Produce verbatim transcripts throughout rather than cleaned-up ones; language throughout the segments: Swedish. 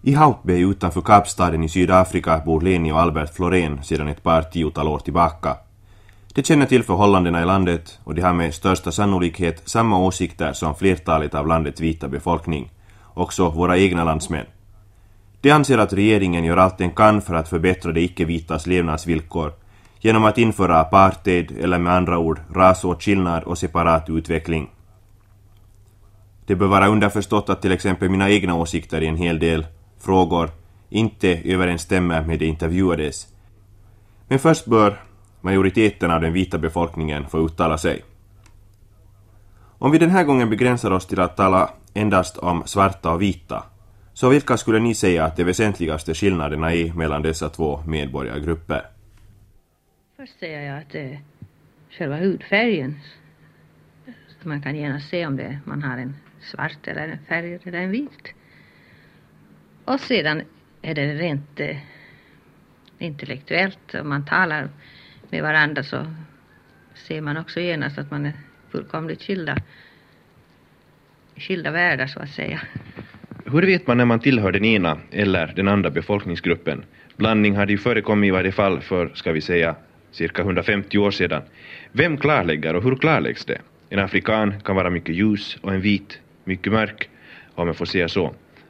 I Hope Bay utanför Kapstaden i Sydafrika bor Leni och Albert Florén sedan ett par tiotal år tillbaka. De känner till förhållandena i landet och de har med största sannolikhet samma åsikter som flertalet av landets vita befolkning, också våra egna landsmän. De anser att regeringen gör allt den kan för att förbättra de icke-vitas levnadsvillkor genom att införa apartheid eller med andra ord rasåtskillnad och separat utveckling. Det bör vara underförstått att till exempel mina egna åsikter i en hel del frågor inte överensstämmer med de intervjuades. Men först bör majoriteten av den vita befolkningen få uttala sig. Om vi den här gången begränsar oss till att tala endast om svarta och vita, så vilka skulle ni säga att de väsentligaste skillnaderna är mellan dessa två medborgargrupper? Först säger jag att det är själva hudfärgen. Man kan gärna se om det, man har en svart eller en färg eller en vit. Och sedan är det rent eh, intellektuellt. Om man talar med varandra så ser man också genast att man är fullkomligt skilda, skilda världar så att säga. Hur vet man när man tillhör den ena eller den andra befolkningsgruppen? Blandning hade ju förekommit i varje fall för, ska vi säga, cirka hundrafemtio år sedan. Vem klarlägger och hur klarläggs det? En afrikan kan vara mycket ljus och en vit mycket mörk, om man får säga så.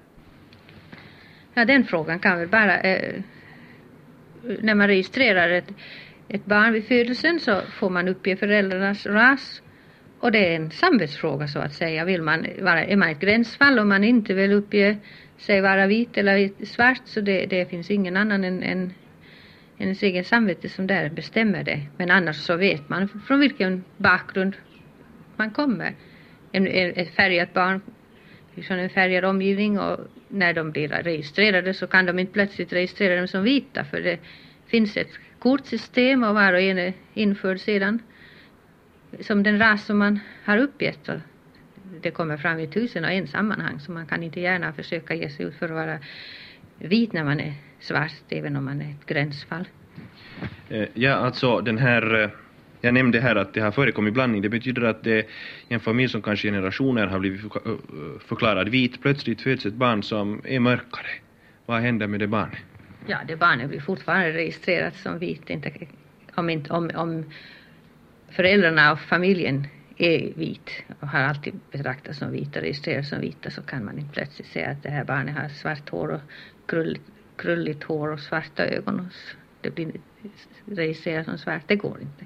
Ja, den frågan kan väl bara... Eh, när man registrerar ett, ett barn vid födelsen så får man uppge föräldrarnas ras. Och det är en samvetsfråga så att säga. Vill man vara, är man ett gränsfall om man inte vill uppge sig vara vit eller svart, så det, det finns ingen annan än, än, än ens egen samvete som där bestämmer det. Men annars så vet man från vilken bakgrund man kommer. En, ett färgat barn från en färgad omgivning, och när de blir registrerade så kan de inte plötsligt registrera dem som vita, för det finns ett kortsystem och var och en är införd sedan som den ras som man har uppgett. Och det kommer fram i tusen och en sammanhang, så man kan inte gärna försöka ge sig ut för att vara vit när man är svart, även om man är ett gränsfall. Ja, alltså den här... Jag nämnde här att det har förekommit blandning. Det betyder att det, en familj som kanske generationer har blivit förklarad vit, plötsligt föds ett barn som är mörkare. Vad händer med det barnet? Ja, det barnet blir fortfarande registrerat som vit. Inte, om, inte, om, om föräldrarna och familjen är vit och har alltid betraktats som vita, registrerat som vita, så kan man inte plötsligt säga att det här barnet har svart hår och krulligt, krulligt hår och svarta ögon. Och det blir registrerat som svart. Det går inte.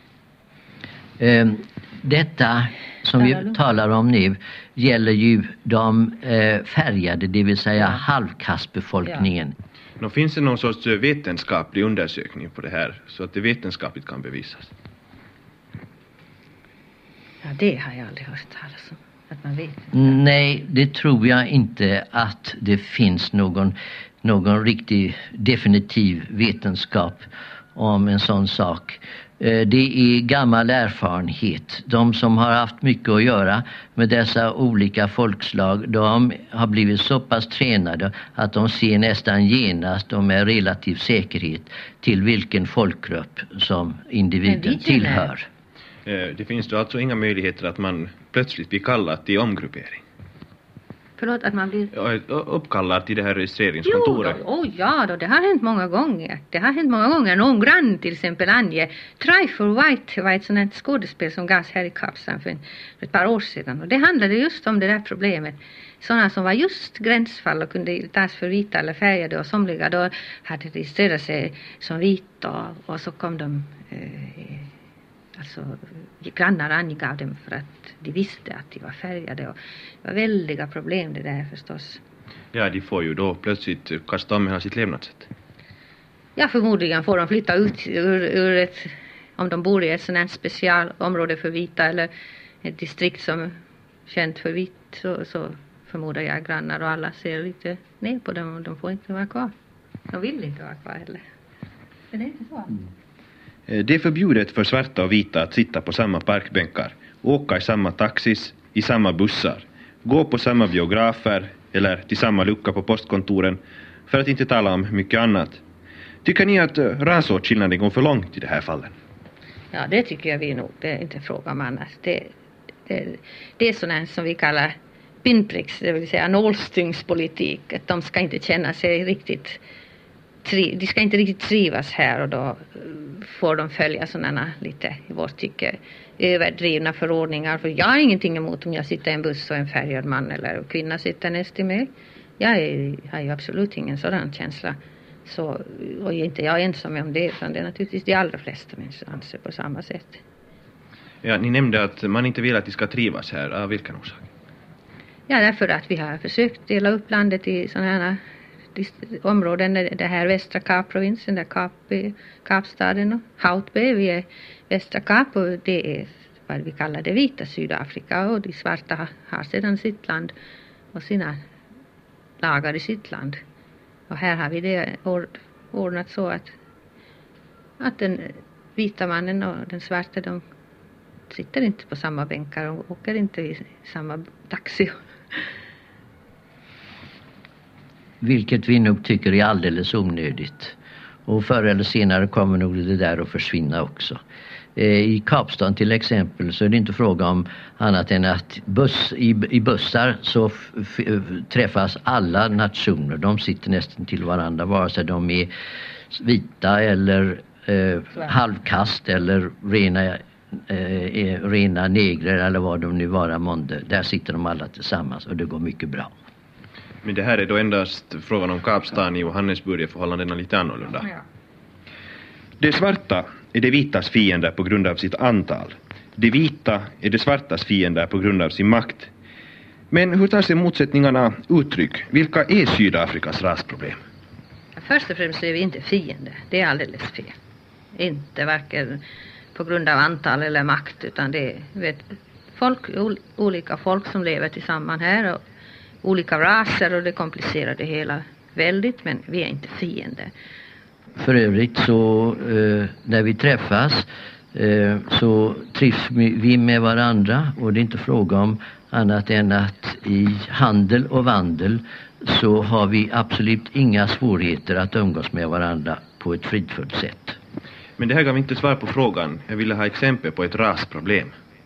Detta som vi talar om nu gäller ju de färgade, det vill säga halvkastbefolkningen. Ja. Nå, finns det någon sorts vetenskaplig undersökning på det här så att det vetenskapligt kan bevisas? Ja, det har jag aldrig hört talas om. Att man vet. Nej, det tror jag inte att det finns någon, någon riktig definitiv vetenskap om en sån sak. Det är gammal erfarenhet. De som har haft mycket att göra med dessa olika folkslag, de har blivit så pass tränade att de ser nästan genast och med relativ säkerhet till vilken folkgrupp som individen tillhör. Det finns då alltså inga möjligheter att man plötsligt blir kallad till omgruppering? Förlåt, att man blir... uppkallad till det här registreringskontoret. Jo, då, oh, ja då, det har hänt många gånger. Det har hänt många gånger. Någon grann till exempel anger Try for White var ett sådant skådespel som gavs här i Kapstaden för, för ett par år sedan. Och det handlade just om det där problemet. Sådana som var just gränsfall och kunde tas för vita eller färgade, och somliga då hade registrerat sig som vita, och, och så kom de... Eh, Alltså grannar angav dem för att de visste att de var färgade, och det var väldiga problem det där förstås. Ja, de får ju då plötsligt kasta om hela sitt levnadssätt. Ja, förmodligen får de flytta ut ur, ur ett, om de bor i ett sådant här specialområde för vita eller ett distrikt som är känt för vitt, så, så förmodar jag grannar och alla ser lite ner på dem, och de får inte vara kvar. De vill inte vara kvar heller. Men det är inte så. Mm. Det är förbjudet för svarta och vita att sitta på samma parkbänkar, åka i samma taxis, i samma bussar, gå på samma biografer eller till samma lucka på postkontoren, för att inte tala om mycket annat. Tycker ni att rasåtskillnaden går för långt i det här fallet? Ja, det tycker jag vi nog. Det är inte fråga om annars. Det, det, det är sådant som vi kallar pinpricks, det vill säga nålstyngspolitik. Att de ska inte känna sig riktigt, tri- de ska inte riktigt trivas här, och då får de följa sådana lite, i vårt tycke, överdrivna förordningar. För jag har ingenting emot om jag sitter i en buss och en färgad man eller kvinna sitter näst i mig. Jag är, har ju absolut ingen sådan känsla. Så, och inte jag är ensam om det, utan det är naturligtvis de allra flesta människor anser på samma sätt. Ja, ni nämnde att man inte vill att de ska trivas här. Av vilken orsak? Ja, därför att vi har försökt dela upp landet i sådana här områden. Det här västra Kapprovinsen, där Kap, Kapstaden och Haut-Bay, vi är västra Kap, och det är vad vi kallar det vita Sydafrika, och de svarta har, har sedan sitt land och sina lagar i sitt land. Och här har vi det ordnat så att, att den vita mannen och den svarta, de sitter inte på samma bänkar och åker inte i samma taxi. Vilket vi nog tycker är alldeles onödigt. Och förr eller senare kommer nog det där att försvinna också. I Kapstaden till exempel så är det inte fråga om annat än att buss, i, i bussar så f, f, träffas alla nationer. De sitter nästan till varandra, vare sig de är vita eller eh, halvkast eller rena, eh, rena negrer eller vad de nu vara månde. Där sitter de alla tillsammans och det går mycket bra. Men det här är då endast frågan om Kapstaden. I Johannesburg är förhållandena lite annorlunda. Ja. De svarta är de vitas fiender på grund av sitt antal. De vita är de svartas fiender på grund av sin makt. Men hur tar sig motsättningarna uttryck? Vilka är Sydafrikas rasproblem? Först och främst är vi inte fiender. Det är alldeles fel. Inte varken på grund av antal eller makt, utan det är vet, folk, olika folk som lever tillsammans här, och olika raser, och det komplicerar det hela väldigt, men vi är inte fiender. För övrigt så eh, när vi träffas eh, så trivs vi med varandra, och det är inte fråga om annat än att i handel och vandel så har vi absolut inga svårigheter att umgås med varandra på ett fridfullt sätt. Men det här gav inte svar på frågan. Jag ville ha exempel på ett rasproblem.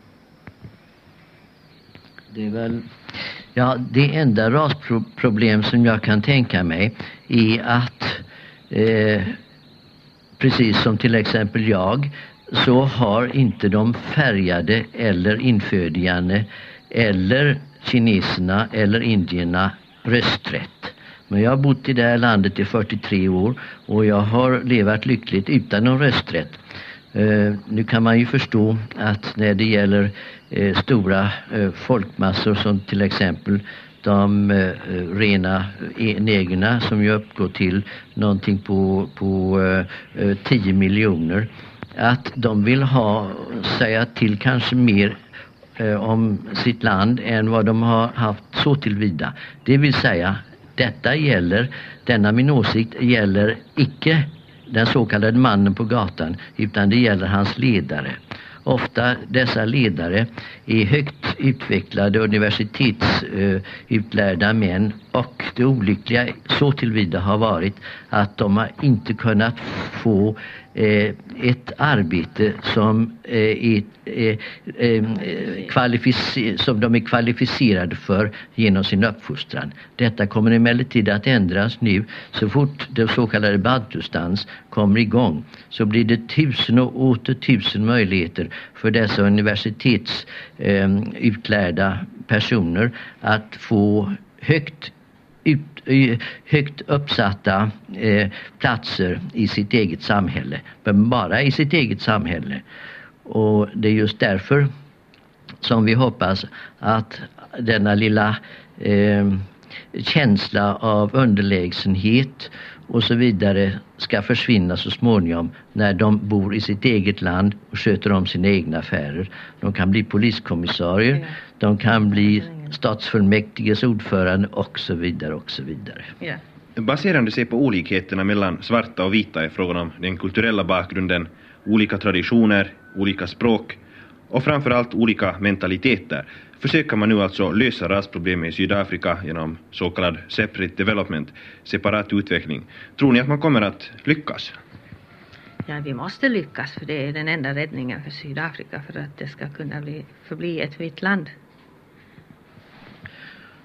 Det är väl... Ja, det enda rasproblem som jag kan tänka mig är att eh, precis som till exempel jag, så har inte de färgade eller infödingarna eller kineserna eller indierna rösträtt. Men jag har bott i det här landet i fyrtiotre år och jag har levat lyckligt utan någon rösträtt. Uh, nu kan man ju förstå att när det gäller uh, stora uh, folkmassor som till exempel de uh, rena uh, negerna som ju uppgår till någonting på, på uh, uh, tio miljoner, att de vill ha, säga till kanske mer uh, om sitt land än vad de har haft så tillvida. Det vill säga, detta gäller, denna min åsikt gäller icke den så kallade mannen på gatan, utan det gäller hans ledare. Ofta dessa ledare är högt utvecklade universitetsutlärda män, och det olyckliga så tillvida har varit att de har inte kunnat få eh, ett arbete som, eh, är, eh, eh, kvalificer- som de är kvalificerade för genom sin uppfostran. Detta kommer emellertid att ändras nu. Så fort det så kallade Bantustans kommer igång så blir det tusen och åter tusen möjligheter för dessa universitetsutlärda eh, personer att få högt Ut, högt uppsatta eh, platser i sitt eget samhälle, men bara i sitt eget samhälle. Och det är just därför som vi hoppas att denna lilla eh, känsla av underlägsenhet och så vidare ska försvinna så småningom när de bor i sitt eget land och sköter om sina egna affärer. De kan bli poliskommissarier, de kan bli statsfullmäktiges ordförande och så vidare och så vidare. Yeah. Baserande sig på olikheterna mellan svarta och vita i frågan om den kulturella bakgrunden, olika traditioner, olika språk och framförallt olika mentaliteter, försöker man nu alltså lösa rasproblemet i Sydafrika genom så kallad separate development, separat utveckling. Tror ni att man kommer att lyckas? Ja, vi måste lyckas, för det är den enda räddningen för Sydafrika för att det ska kunna bli, förbli ett vitt land.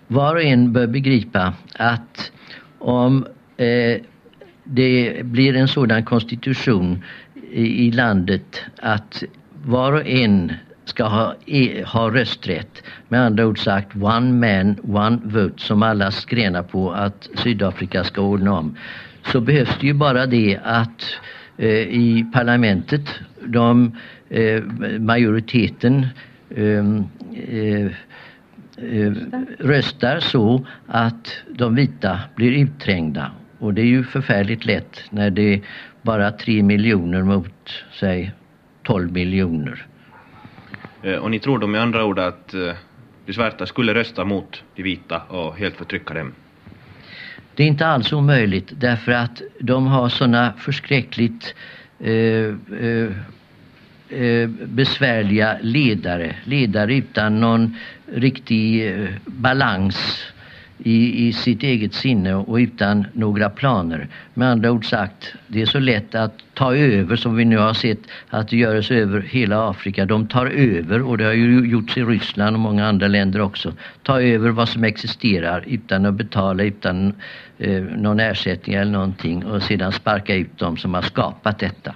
var och en bör begripa att om eh, det blir en sådan konstitution i, i landet att var och en ska ha, e, ha rösträtt, med andra ord sagt one man, one vote, som alla skrenar på att Sydafrika ska ordna om, så behövs det ju bara det att eh, i parlamentet de, eh, majoriteten eh, eh, eh, röstar så att de vita blir utträngda. Och det är ju förfärligt lätt när det är bara tre miljoner mot, säg, tolv miljoner. Och ni tror då med andra ord att de svarta skulle rösta mot de vita och helt förtrycka dem? Det är inte alls omöjligt, därför att de har såna förskräckligt eh, eh, eh, besvärliga ledare. Ledare utan någon riktig eh, balans i, i sitt eget sinne och utan några planer. Med andra ord sagt, det är så lätt att ta över, som vi nu har sett att det görs över hela Afrika. De tar över, och det har ju gjorts i Ryssland och många andra länder också. Ta över vad som existerar utan att betala, utan eh, någon ersättning eller någonting, och sedan sparka ut dem som har skapat detta.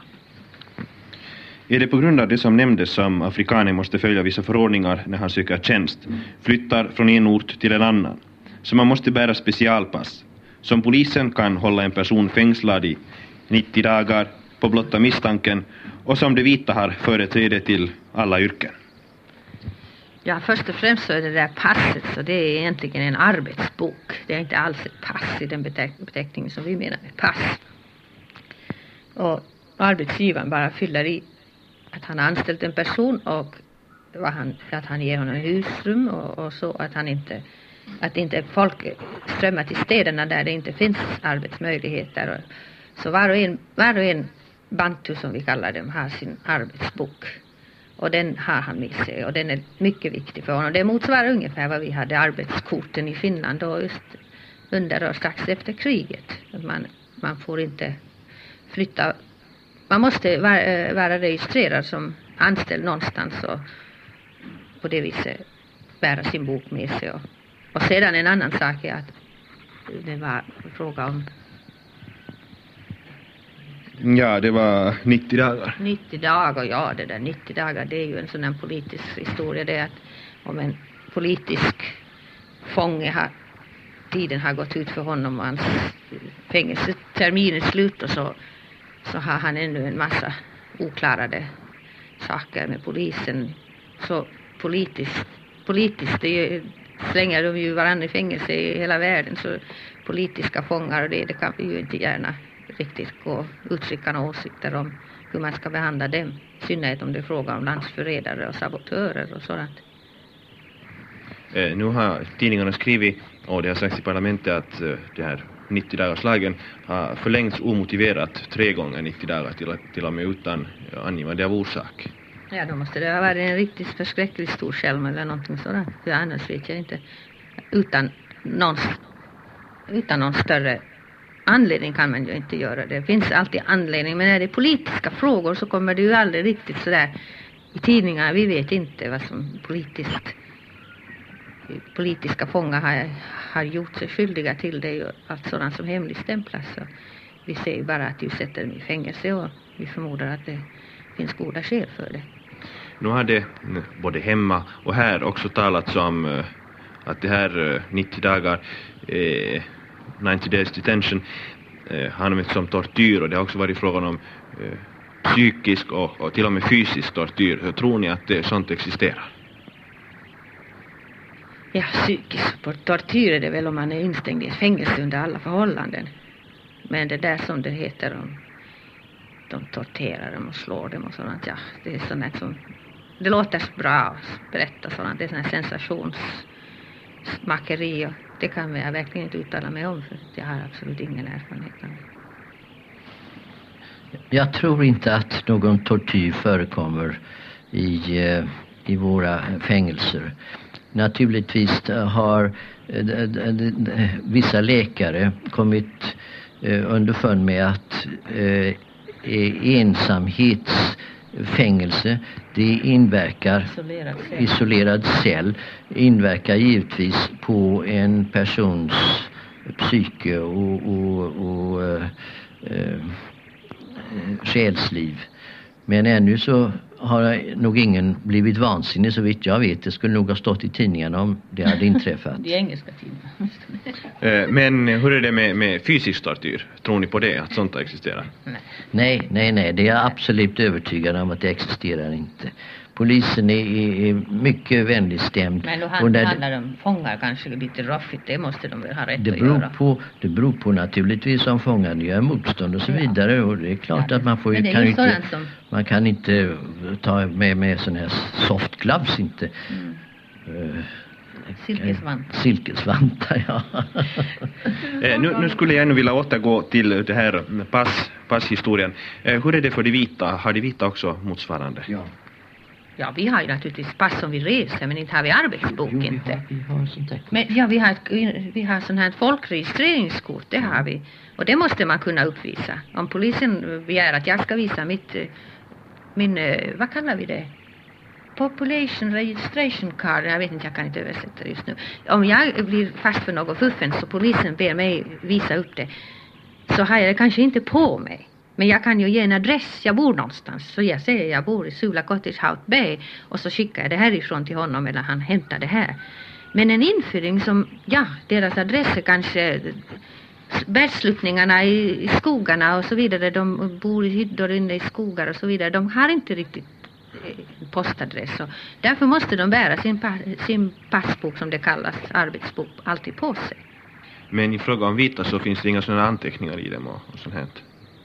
Är det på grund av det som nämndes som afrikaner måste följa vissa förordningar när han söker tjänst, flyttar från en ort till en annan? Så man måste bära specialpass. Som polisen kan hålla en person fängslad i nittio dagar på blotta misstanken, och som de vita har företräde till alla yrken. Ja, först och främst så är det där passet, så det är egentligen en arbetsbok. Det är inte alls ett pass i den beteck- beteckningen som vi menar med pass. Och arbetsgivaren bara fyller i att han har anställt en person, och vad han, att han ger honom husrum och, och så, att han inte att inte folk strömmar till städerna där det inte finns arbetsmöjligheter. Och, så var och en, var och en bantu, som vi kallar dem, har sin arbetsbok. Och den har han med sig, och den är mycket viktig för honom. Det motsvarar ungefär vad vi hade arbetskorten i Finland då, just under och strax efter kriget. Man, man får inte flytta, man måste vara, vara registrerad som anställd någonstans och på det viset bära sin bok med sig. Och, och sedan en annan sak är att det var fråga om... Ja, det var nittio dagar. nittio dagar, ja, det där nittio dagar, det är ju en sån här politisk historia. Det är att om en politisk fånge har, tiden har gått ut för honom och hans fängelsetermin är slut, och så, så har han ännu en massa oklarade saker med polisen. Så politiskt, politiskt det är ju, slänger de ju varandra i fängelse i hela världen, så politiska fångar och det, det kan vi ju inte gärna riktigt gå och uttrycka några åsikter om hur man ska behandla dem, i synnerhet om det är fråga om landsförrädare och sabotörer och sådant. Eh, nu har tidningarna skrivit, och det har sagts i parlamentet, att eh, det här nittio dagarslagen har förlängts omotiverat tre gånger nittio dagar till, till och med utan ja, angivande av orsak. Ja, då måste det ha varit en riktigt förskräckligt stor skälm eller någonting sådant. För annars vet jag inte. Utan någon, utan någon större anledning kan man ju inte göra det. Det finns alltid anledning, men när det är politiska frågor så kommer det ju aldrig riktigt sådär i tidningar. Vi vet inte vad som politiskt, politiska fångar har, har gjort sig skyldiga till. Det är ju allt sådant som hemligstämplas. Så vi ser ju bara att du sätter dem i fängelse, och vi förmodar att det finns goda skäl för det. Nu har det både hemma och här också talats om att det här nittio dagar, eh, nittio days detention, eh, har använts som tortyr, och det har också varit frågan om eh, psykisk och, och till och med fysisk tortyr. Hur tror ni att det, sånt existerar? Ja, psykisk tortyr är det väl om man är instängd i ett fängelse under alla förhållanden. Men det där som det heter om de torterar dem och slår dem och sådant, ja, det är sådant som det låter så bra att berätta sådant, det är sådant sensationsmakeri, och det kan jag verkligen inte uttala mig om, för jag har absolut ingen erfarenhet av det. Jag tror inte att någon tortyr förekommer i, i våra fängelser. Naturligtvis har vissa läkare kommit underfund med att ensamhets fängelse. Det inverkar, Isolerad cell. isolerad cell inverkar givetvis på en persons psyke och, och, och äh, äh, själsliv. Men ännu så har nog ingen blivit vansinnig så vitt jag vet. Det skulle nog ha stått i tidningarna om det hade inträffat. De engelska tidningarna. Men hur är det med, med fysisk tortyr? Tror ni på det, att sånt existerar? Nej. Nej, nej, nej. Det är jag absolut övertygad om att det existerar inte. Polisen är, är mycket vänligstämd. Men då Och när handlar det om fångar kanske lite raffigt. Det måste de väl ha rätt det att beror göra. på, det beror på naturligtvis om fångarna gör motstånd och så Ja. vidare. Och det är klart Ja, att man får men det är kan ju inte, sådant som- man kan inte ta med, med sån här soft gloves inte. Mm. Uh, Silkesvantar. Silkesvantar, ja. Eh, nu, nu skulle jag ännu vilja återgå till det här pass, passhistorien. Eh, hur är det för de vita? Har de vita också motsvarande? Ja. Ja, vi har ju naturligtvis pass som vi reser, men inte har vi arbetsbok Jo, vi inte. har, vi har sånt där. Men ja, vi har, ett, vi har sån här folkregistreringskort, det har vi. Och det måste man kunna uppvisa. Om polisen begär att jag ska visa mitt, eh, min, eh, vad kallar vi det? Population registration card, jag vet inte, jag kan inte översätta det just nu. Om jag blir fast för något fuffen så polisen ber mig visa upp det, så har jag det kanske inte på mig. Men jag kan ju ge en adress, jag bor någonstans. Så jag säger jag bor i Sula Cottage Hout Bay och så skickar jag det härifrån till honom eller han hämtar det här. Men en införing som, ja, deras adresser kanske bärsluttningarna i, i skogarna och så vidare, de bor i hyddor inne i skogar och så vidare, de har inte riktigt eh, postadress. Och därför måste de bära sin, pa, sin passbok som det kallas, arbetsbok, alltid på sig. Men i fråga om vita så finns det inga sådana anteckningar i dem och, och sånt här.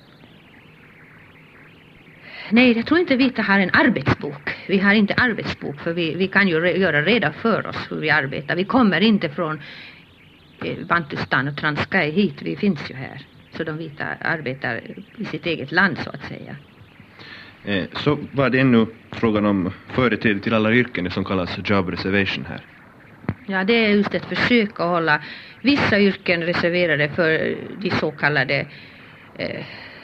Nej, jag tror inte vita har en arbetsbok. Vi har inte arbetsbok för vi, vi kan ju re, göra reda för oss hur vi arbetar. Vi kommer inte från eh, Bantustan och Transkei hit, vi finns ju här. Så de vita arbetar i sitt eget land så att säga. Eh, så var det ännu frågan om företräde till alla yrken, det som kallas job reservation här. Ja, det är just ett försök att hålla vissa yrken reserverade för de så kallade eh,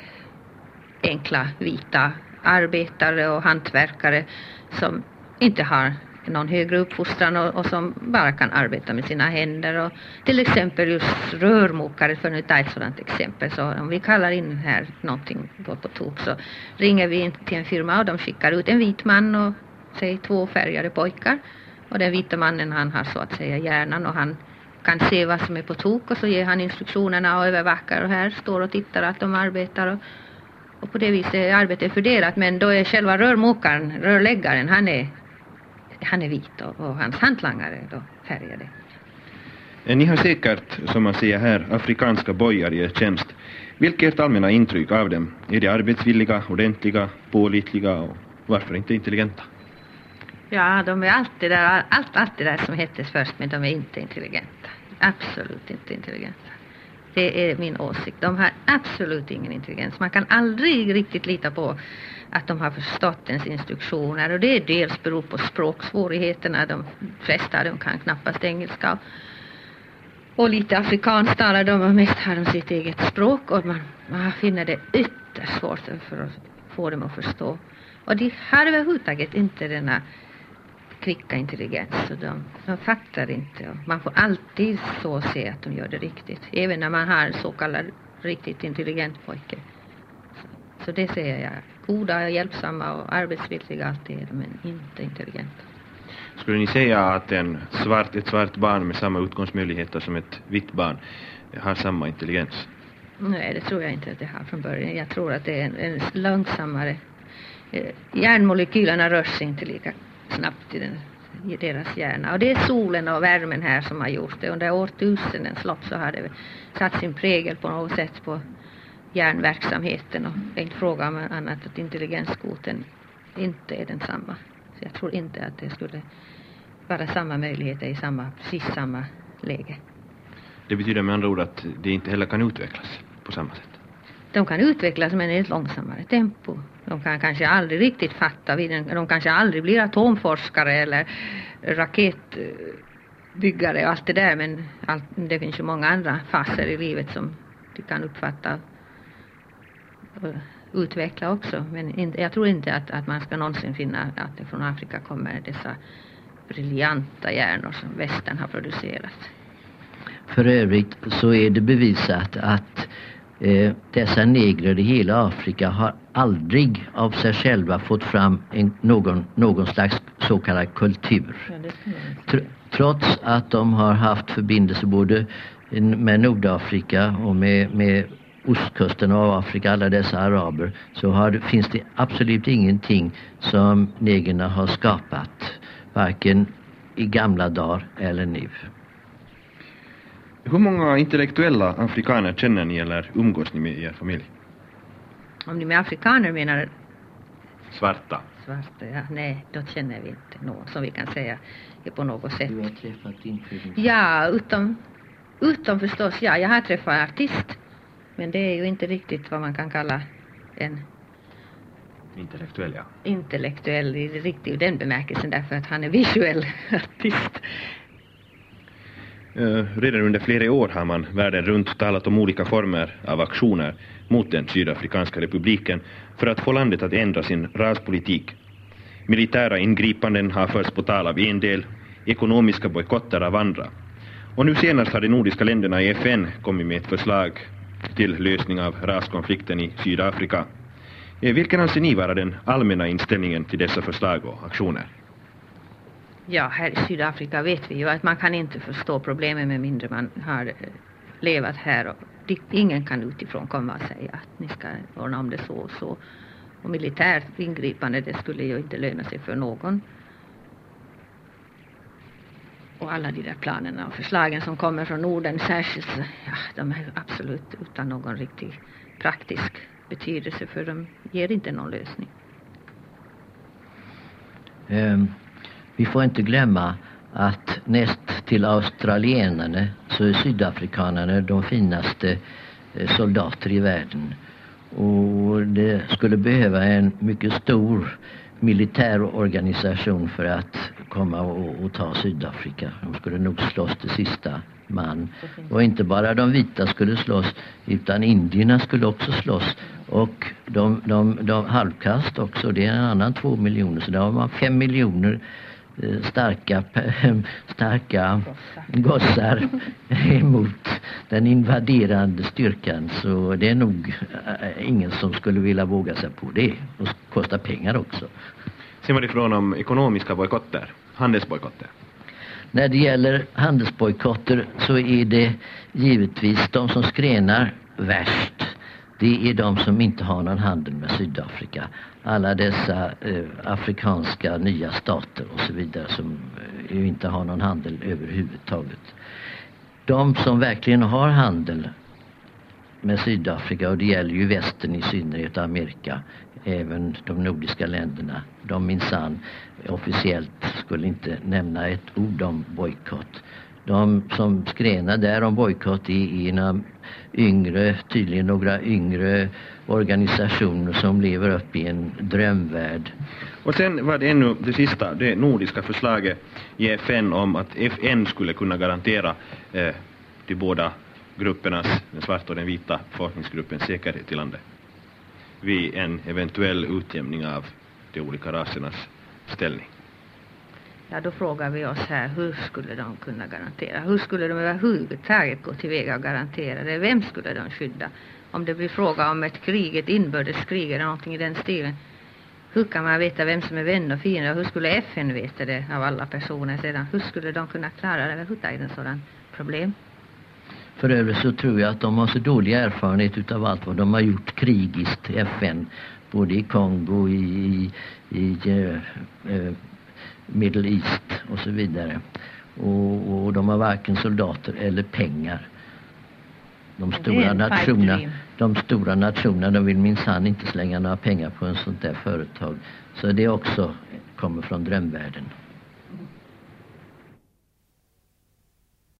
enkla vita arbetare och hantverkare som inte har någon högre uppfostran och, och som bara kan arbeta med sina händer. Och till exempel just rörmokare, för att ta ett sådant exempel. Så om vi kallar in här någonting på, på tok så ringer vi in till en firma och de skickar ut en vit man och säg två färgade pojkar. Och den vita mannen han har så att säga hjärnan och han kan se vad som är på tok och så ger han instruktionerna och övervakar och här står och tittar att de arbetar och Och på det viset är arbetet fördelat, men då är själva rörmokaren, rörläggaren, han är, han är vit och, och hans hantlangare då färgade. Ni har säkert, som man säger här, afrikanska bojar i er tjänst. Vilket är ert allmänna intryck av dem? Är de arbetsvilliga, ordentliga, pålitliga och varför inte intelligenta? Ja, de är alltid där, allt, allt det där som heter först, men de är inte intelligenta. Absolut inte intelligenta. Det är min åsikt. De har absolut ingen intelligens. Man kan aldrig riktigt lita på att de har förstått ens instruktioner. Och det är dels beror på språksvårigheterna. De flesta av dem kan knappast engelska. Och lite afrikanskt talar de och mest har de sitt eget språk. Och man, man finner det ytterst svårt för att få dem att förstå. Och de har överhuvudtaget inte denna kvicka intelligens. Så de, de fattar inte. Och man får alltid så se att de gör det riktigt. Även när man har så kallad riktigt intelligent pojke. Så, så det säger jag. Goda och hjälpsamma och arbetsvilliga alltid är de, men inte intelligenta. Skulle ni säga att en svart, ett svart barn med samma utgångsmöjligheter som ett vitt barn har samma intelligens? Nej, det tror jag inte att det har från början. Jag tror att det är en, en långsammare. Eh, hjärnmolekylerna rör sig inte lika snabbt i, den, i deras hjärna. Och det är solen och värmen här som har gjort det. Under årtusendens lopp så har det satt sin prägel på något sätt på hjärnverksamheten. Och det är inte fråga om annat att intelligenskvoten inte är densamma. Så jag tror inte att det skulle vara samma möjligheter i samma, precis samma läge. Det betyder med andra ord att det inte heller kan utvecklas på samma sätt. De kan utvecklas men i ett långsammare tempo. De kan kanske aldrig riktigt fatta. De kanske aldrig blir atomforskare eller raketbyggare och allt det där. Men allt, det finns ju många andra faser i livet som de kan uppfatta utveckla också. Men inte, jag tror inte att, att man ska någonsin finna att det från Afrika kommer dessa briljanta hjärnor som västern har producerat. För övrigt så är det bevisat att eh, dessa negrer i hela Afrika har aldrig av sig själva fått fram en, någon, någon slags så kallad kultur. Ja, det ska man Tr- trots att de har haft förbindelse både med Nordafrika och med, med ostkusten av Afrika, alla dessa araber, så har det, finns det absolut ingenting som negerna har skapat, varken i gamla dagar eller nu. Hur många intellektuella afrikaner känner ni eller umgås ni med i er familj? Om ni med afrikaner menar Svarta. svarta, ja, nej, då känner vi inte någon som vi kan säga är på något sätt. Du har träffat infödings... Ja, utom, utom förstås, ja, jag har träffat en artist. Men det är ju inte riktigt vad man kan kalla en Intellektuell, ja. intellektuell i riktigt den bemärkelsen, därför att han är visuell artist. Uh, redan under flera år har man världen runt talat om olika former av aktioner mot den sydafrikanska republiken för att få landet att ändra sin raspolitik. Militära ingripanden har förts på tal av en del, ekonomiska bojkotter av andra. Och nu senast har de nordiska länderna i F N kommit med ett förslag till lösning av raskonflikten i Sydafrika. Eh, vilken anser ni vara den allmänna inställningen till dessa förslag och aktioner? Ja, här i Sydafrika vet vi ju att man kan inte förstå problemen med mindre man har eh, levat här. Och det, ingen kan utifrån komma och säga att ni ska ordna om det så och så. Och militärt ingripande, det skulle ju inte löna sig för någon. Och alla de där planerna och förslagen som kommer från Norden särskilt, ja, de är absolut utan någon riktig praktisk betydelse, för de ger inte någon lösning. Um. Vi får inte glömma att näst till australienarna så är sydafrikanerna de finaste soldater i världen. Och det skulle behöva en mycket stor militär organisation för att komma och, och ta Sydafrika. De skulle nog slåss till sista man. Och inte bara de vita skulle slåss, utan indierna skulle också slåss. Och de, de, de halvkast också, det är en annan två miljoner. Så då har man fem miljoner starka, starka gossar emot den invaderande styrkan. Så det är nog ingen som skulle vilja våga sig på det. Och kostar pengar också. Sen var det från om ekonomiska bojkotter, handelsbojkotter. När det gäller handelsbojkotter så är det givetvis de som skränar värst. Det är de som inte har någon handel med Sydafrika. Alla dessa eh, afrikanska nya stater och så vidare som eh, inte har någon handel överhuvudtaget. De som verkligen har handel med Sydafrika, och det gäller ju västern i synnerhet, Amerika, även de nordiska länderna, de minsann officiellt skulle inte nämna ett ord om bojkott. De som skränar där om bojkott är några yngre, tydligen några yngre organisationer som lever upp i en drömvärld. Och sen var det ännu det sista, det nordiska förslaget i F N om att F N skulle kunna garantera eh, de båda gruppernas, den svarta och den vita befolkningsgruppens säkerhet i landet vid en eventuell utjämning av de olika rasernas ställning. Ja, då frågar vi oss här, hur skulle de kunna garantera? Hur skulle de överhuvudtaget gå tillväga och garantera det? Vem skulle de skydda? Om det blir fråga om ett krig, ett inbördeskrig eller någonting i den stilen. Hur kan man veta vem som är vän och fiende? Hur skulle F N veta det av alla personer sedan? Hur skulle de kunna klara det överhuvudtaget en sådan problem? För övrigt så tror jag att de har så dålig erfarenhet utav allt vad de har gjort krigiskt i F N. Både i Kongo, i, i, i uh, uh, Middle East och så vidare. Och, och de har varken soldater eller pengar. De stora nationerna, de stora nationerna, de vill minsann inte slänga några pengar på en sånt där företag. Så det också kommer från drömvärlden.